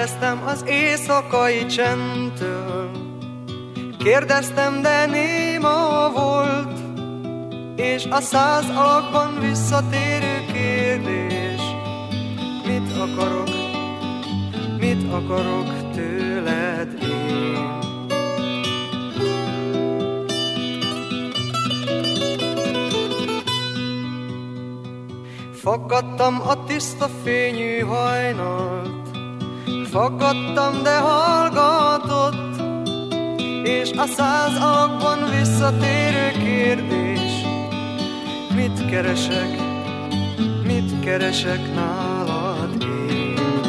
Kérdeztem az éjszakai csendtől, kérdeztem, de néma volt, és a 100 alakban visszatérő kérdés: mit akarok tőled én? Faggattam a tiszta fényű hajnalt, faggattam, de hallgatott, és a 100 alakban visszatérő kérdés: mit keresek nálad én?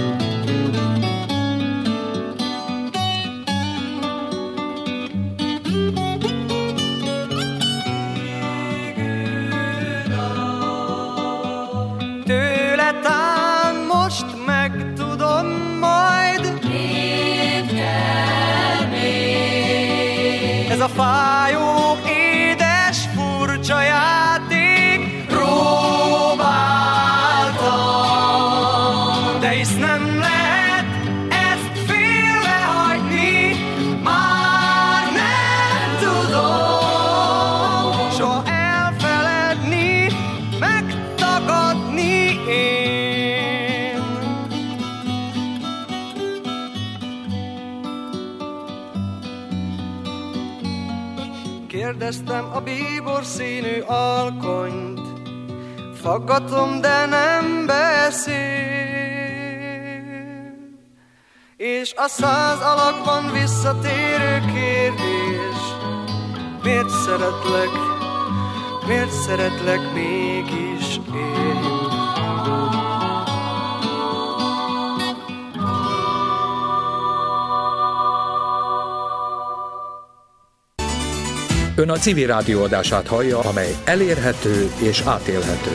Tőle tán most megtudom majd, mit kell még. Ez a fájó, édes, furcsa játék, próbáltam, de hisz nem lehet ezt félrehagyni, már nem tudom soha elfeledni, megtagadni én. Kérdeztem a bíbor színű alkonyt, faggatom, de nem beszél, és a 100 alakban visszatérő kérdés: miért szeretlek mégis én? Ön a Civil Rádió adását hallja, amely elérhető és átélhető.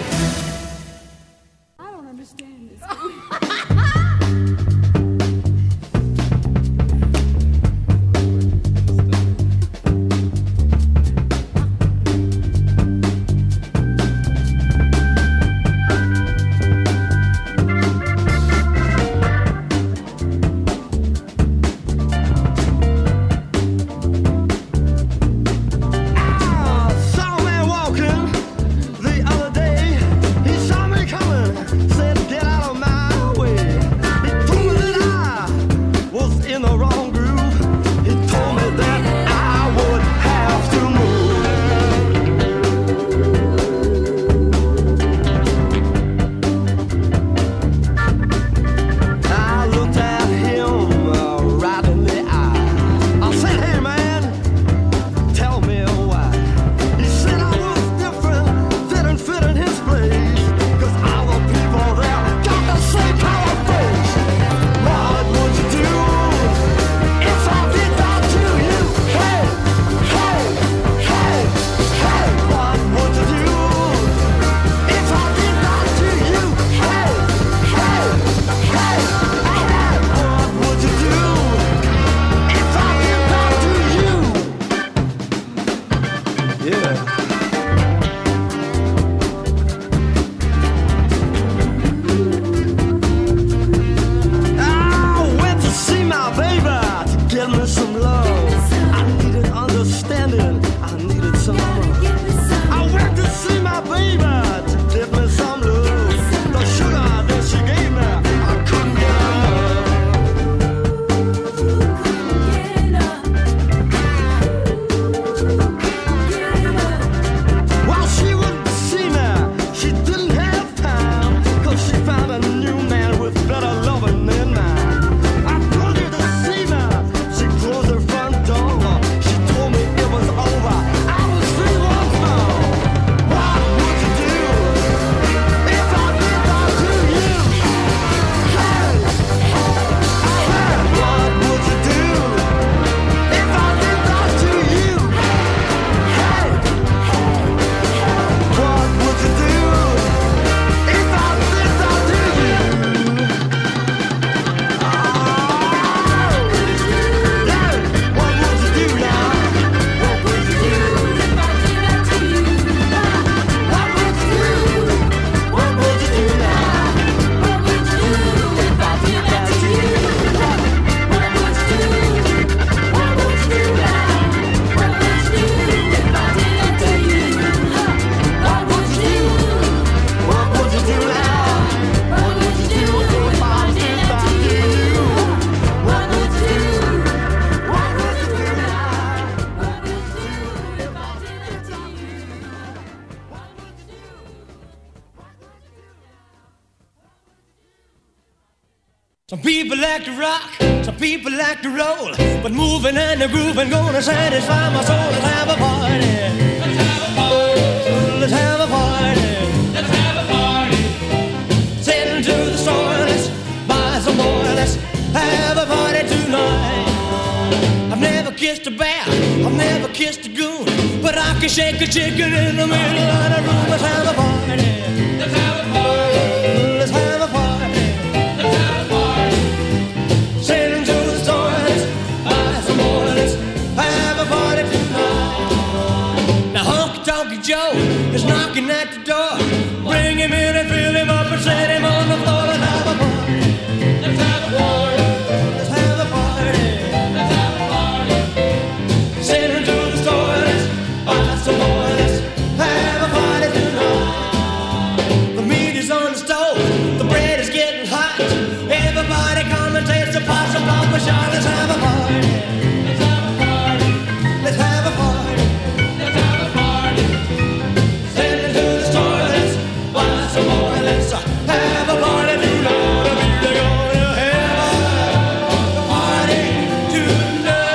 Some people like to rock, some people like to roll, but moving and the grooving gonna satisfy my soul. Let's have a party. Let's have a party. Let's have a party. Let's have a party. Sitting to the store, let's buy some more. Let's have a party tonight. I've never kissed a bear, I've never kissed a goon, but I can shake a chicken in the middle of the room. Let's have a party. Let's have a party. Let's have a party. Let's have a party. Sailing to the store, let's buy some more. Let's have a party tonight. Now Honky Tonk Joe is knocking at the door. Bring him in and fill him up and set him on the floor. Let's have a party. Let's have a party. Let's have a party. Let's have a party. Sailing to the store, let's buy some more. Let's have a party tonight. The meat is on the stove, the bread is getting hot. Everybody come and taste the possum pop a shot. Let's have a party. Let's have a party. Let's have a party. Let's have a party. Sailing to the store, let's buy some more. Let's have a party tonight. We're gonna have a party tonight.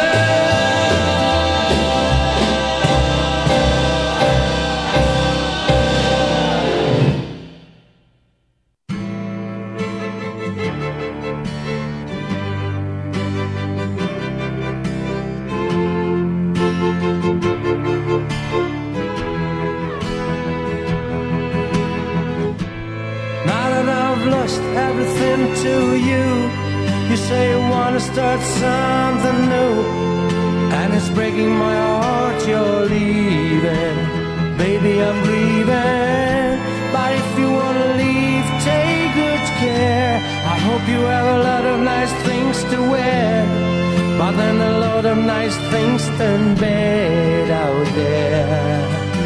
Now that I've lost everything to you, you say you wanna start something new, and it's breaking my heart you're leaving. Baby, I'm leaving, but if you wanna leave, take good care. I hope you have a lot of nice things to wear, but then a lot of nice things turn bad out there.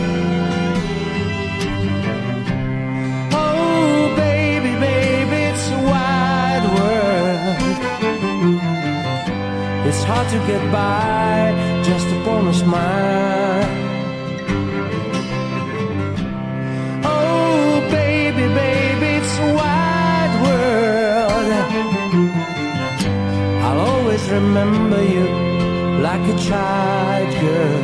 Oh, baby, baby, it's a wide world. It's hard to get by just upon a smile. Oh, baby, baby, it's a wide world. I'll always remember you like a child girl.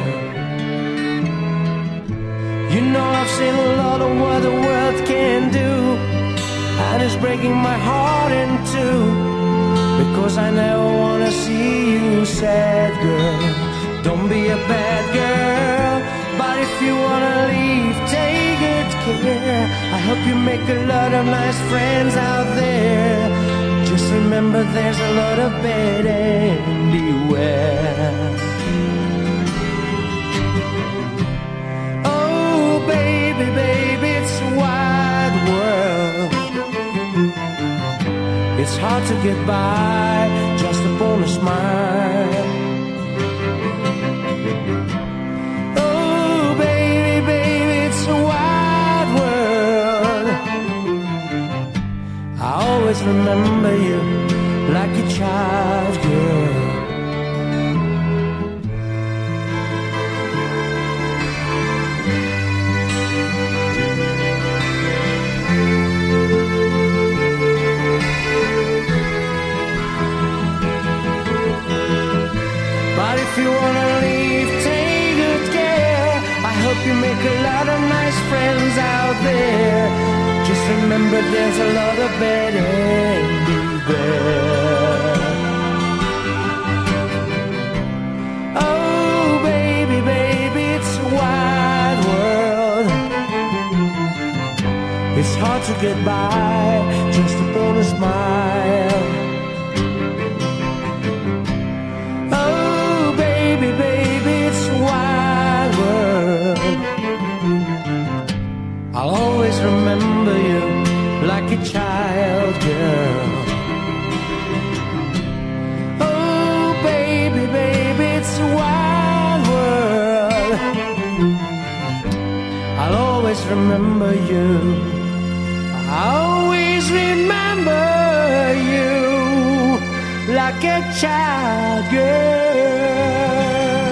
You know I've seen a lot of what the world can do, and it's breaking my heart in two, because I never wanna see you sad, girl. Don't be a bad girl, but if you wanna leave, take good care. I hope you make a lot of nice friends out there. Just remember there's a lot of bad and beware. Baby, baby, it's a wide world. It's hard to get by just upon a smile. Oh, baby, baby, it's a wide world. I always remember you like a child girl. If you wanna leave, take good care. I hope you make a lot of nice friends out there. Just remember there's a lot of bad and beware. Oh, baby, baby, it's a wide world. It's hard to get by just upon a smile. Baby, baby, it's a wide world. I'll always remember you like a child girl. Oh, baby, baby, it's a wide world. I'll always remember you. I'll always remember you like a child girl.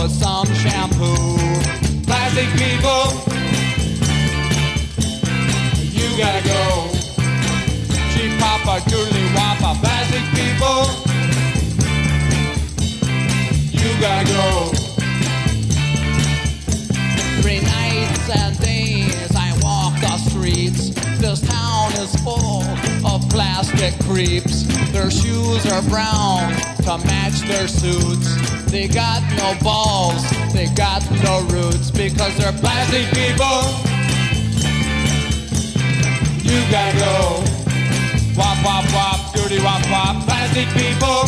for some shampoo. Plastic people, you gotta go. Cheap papa, doodly wappa. Plastic people, you gotta go. 3 nights and days I walk the streets. This town is full of plastic creeps. Their shoes are brown to match their suits. They got no balls, they got no roots, because they're plastic people. You gotta go. Wop, wop, wop, doody wop, wop. Plastic people,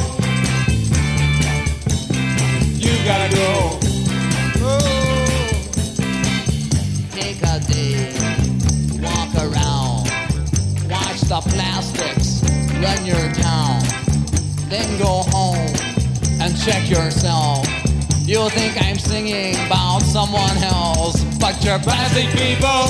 you gotta go. Oh. Take a day, walk around, watch the plastics run your town, then go home and check yourself. You think I'm singing about someone else, but you're plastic people.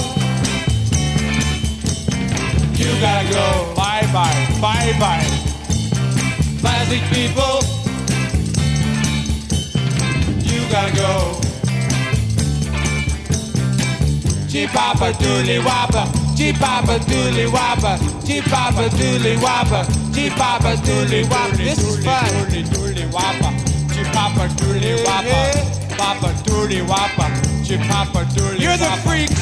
You gotta go. Bye bye, bye bye. Plastic people, you gotta go. Cheap papa doodly wappa, cheap papa doodly wappa, cheap papa doodly wappa, cheap papa doodly wappa. This is fun. Doodly wappa, cheap papa doodly wappa, papa doodly wappa, cheap papa doodly wappa. You're the freaks.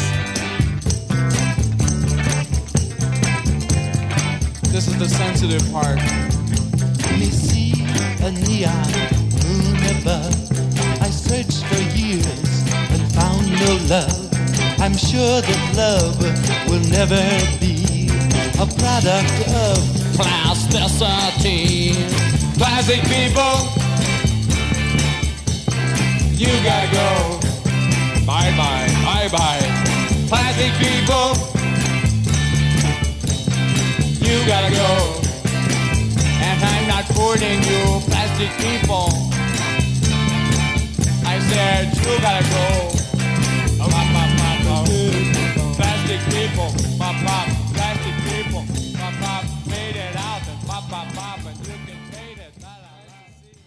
This is the sensitive part. Me see a neon moon above. I searched for years and found no love. I'm sure that love will never be a product of plasticity. Plastic people, you gotta go. Bye bye, bye bye. Plastic people, you gotta go. And I'm not fooling you, plastic people. I said you gotta go. Plastic people, pop pop, plastic people, pop pop, fade it out and pop pop pop, and you can fade it. La, la, la,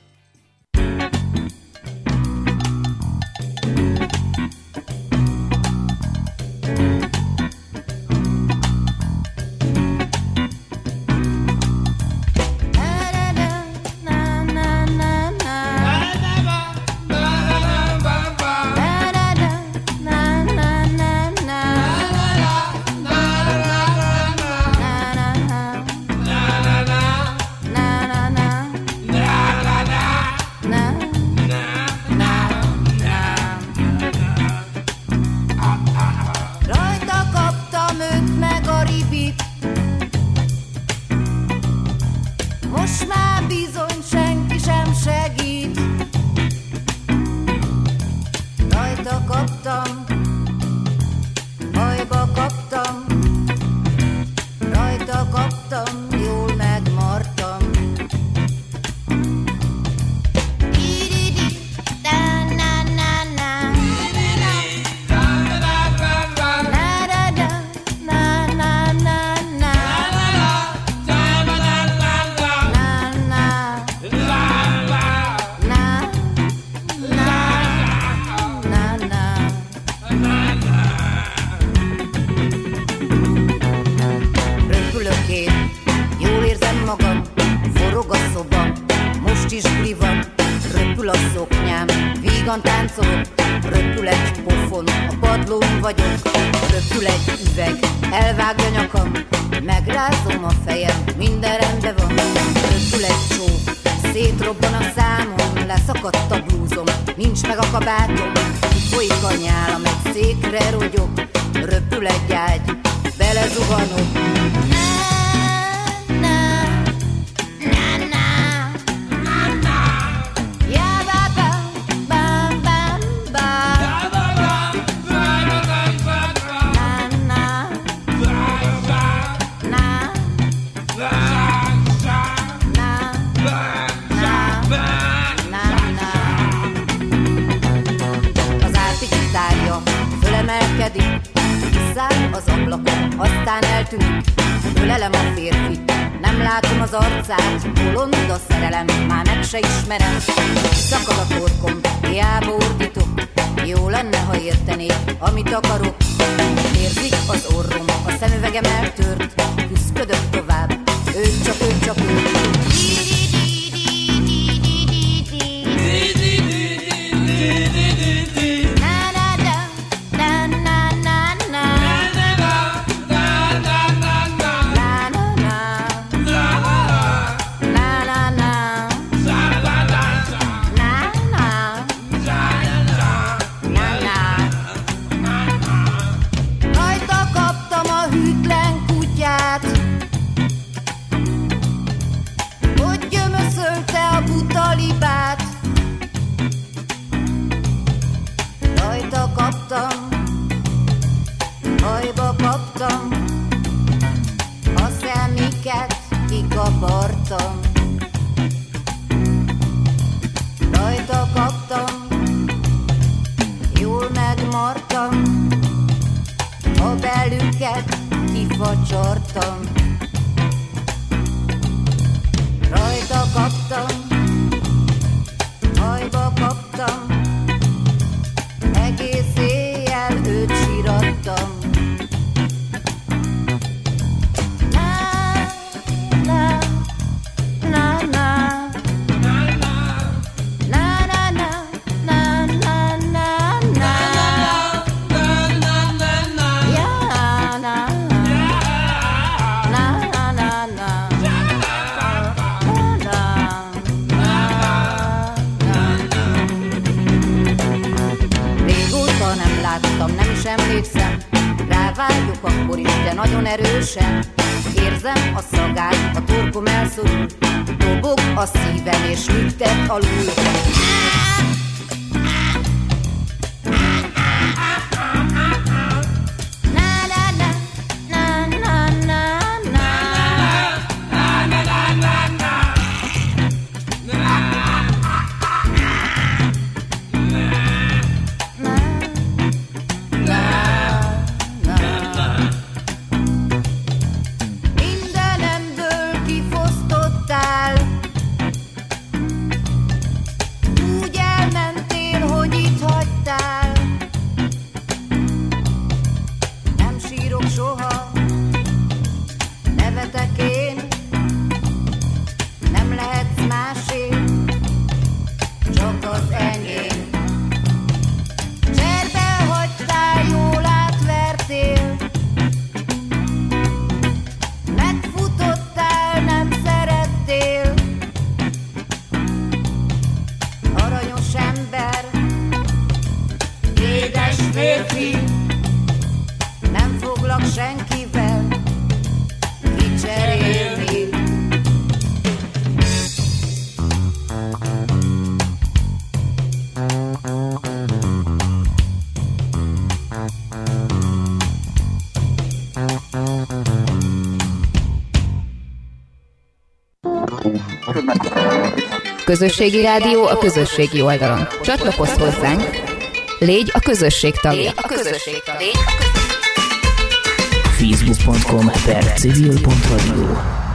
Vígan táncolok, röpül egy pofon, a padlón vagyok, röpül egy üveg, elvágja nyakam, megrázom a fejem, minden rendben van, röpül egy csók, szétrobban a számom, leszakadt a blúzom, nincs meg a kabátom, folyik a nyálam, egy székre rogyok, röpül egy ágy, belezuhanok. Fölemelkedik, kiszáll az ablakon, aztán eltűnik, ölelem a férfit, Nem látom az arcát, bolond a szerelem, már meg se ismerem. Szakad a torkom, hiába ordítok, jó lenne, ha értenék, amit akarok. Érzik az orrom, a szemüvegem eltört, küszködök tovább, ő csak ő. Hajba kaptam, a szemiket kikapartam. Rajta kaptam, jól megmartam, a belüket kifacsartam. Rajta kaptam, hajba kaptam, egész éjjel őt sírattam. Emlékszem, rávágyok akkor is, de nagyon erősen. Érzem a szagát, a torkom elszorul, dobog a szívem és lüktet alul. Közösségi rádió a közösségi oldalon. Csatlakozz hozzánk, légy a közösség tagja. Facebook.com/civil.radio